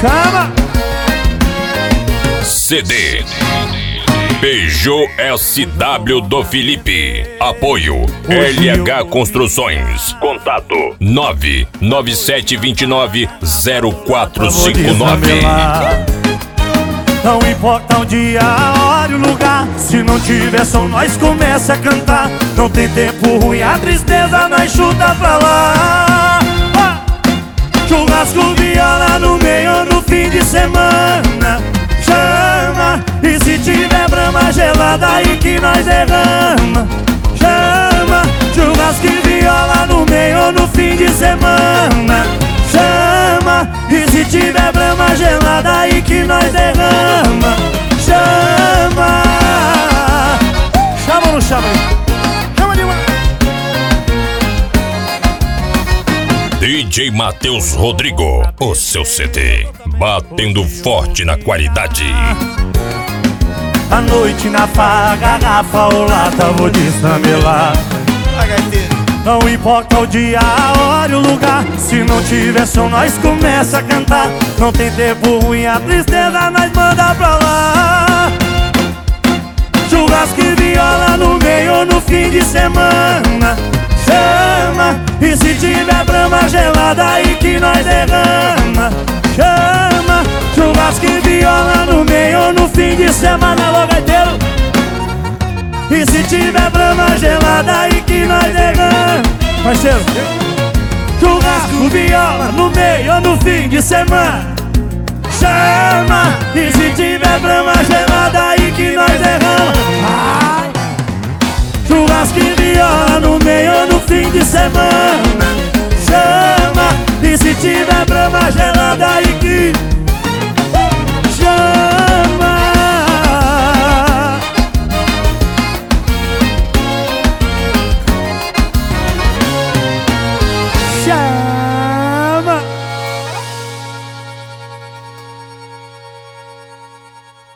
Chama! CD Peugeot SW do Felipe. Apoio LH Construções. Contato 997290459. Não importa o dia, a hora e o lugar. Se não tiver som, nós começa a cantar. Não tem tempo ruim, a tristeza nós chuta pra lá. Churrasco, viola no meio no fim de semana. Chama, e se tiver brama gelada aí que nós derrama. Chama, churrasco e viola no meio no fim de semana. Chama, e se tiver brama gelada aí que nós derrama. Chama. Chama ou não chama aí? Chama demais. DJ Matheus Rodrigo, o seu CD, batendo forte na qualidade. À noite na farra, garrafa ou lata, vou destramelar. Não importa o dia, a hora e o lugar. Se não tiver som, nós começa a cantar. Não tem tempo ruim, a tristeza nós manda pra lá. Churrasco e viola no meio no fim de semana. Chama, e se tiver brama gelada aí que nós derrama. Chama, churrasco e viola no meio no fim de semana. Alô, gaiteiro! E se tiver brama gelada aí que nós derrama. Parceiro, churrasco, viola no meio no fim de semana. Chama, e se tiver brama gelada aí que nós derrama. Churrasco e viola no meio no fim de semana.